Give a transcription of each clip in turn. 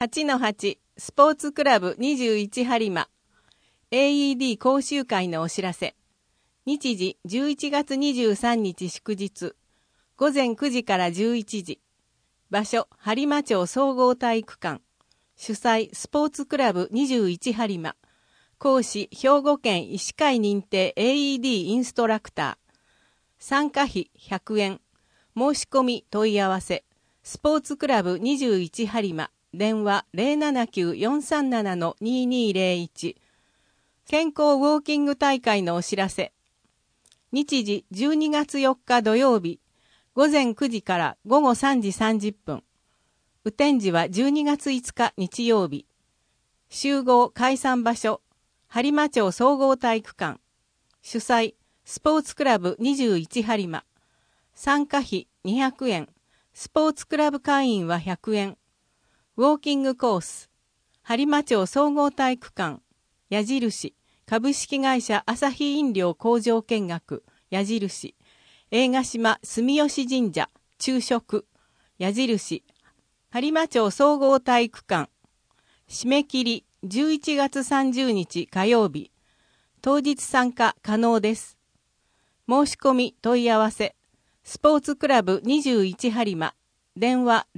8-8スポーツクラブ21播磨 AED 講習会のお知らせ。日時11月23日祝日午前9時から11時。場所播磨町総合体育館。主催スポーツクラブ21播磨。講師兵庫県医師会認定 AED インストラクター。参加費100円。申し込み問い合わせ。スポーツクラブ21播磨。電話 079-437-2201。健康ウォーキング大会のお知らせ。日時12月4日土曜日、午前9時から午後3時30分。雨天時は12月5日日曜日。集合解散場所、播磨町総合体育館。主催、スポーツクラブ21播磨。参加費200円。スポーツクラブ会員は100円。ウォーキングコース。播磨町総合体育館。矢印。株式会社朝日飲料工場見学。矢印。映画島住吉神社。昼食。矢印。播磨町総合体育館。締め切り11月30日火曜日。当日参加可能です。申し込み問い合わせ。スポーツクラブ21播磨。電話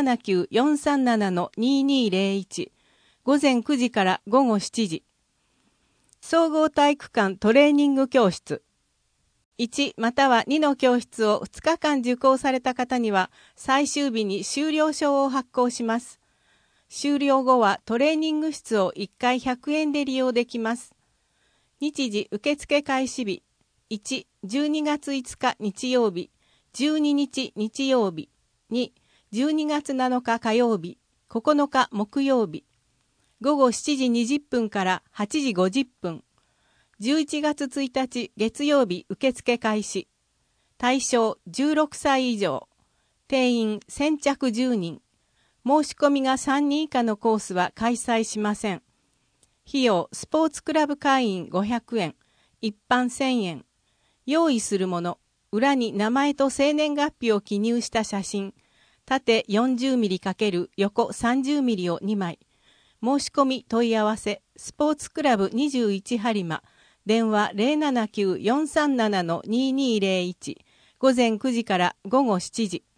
079-437-2201。午前9時から午後7時。総合体育館トレーニング教室。1または2の教室を2日間受講された方には最終日に修了証を発行します。修了後はトレーニング室を1回100円で利用できます。日時受付開始日。1、12月5日日曜日。12日日曜日。2、12月7日火曜日。9日木曜日。午後7時20分から8時50分。11月1日月曜日受付開始。対象16歳以上。定員先着10人。申し込みが3人以下のコースは開催しません。費用スポーツクラブ会員500円。一般1000円。用意するもの。裏に名前と生年月日を記入した写真。縦40ミリ×横30ミリを2枚。申し込み問い合わせ。スポーツクラブ21播磨。電話 079-437-2201。午前9時から午後7時。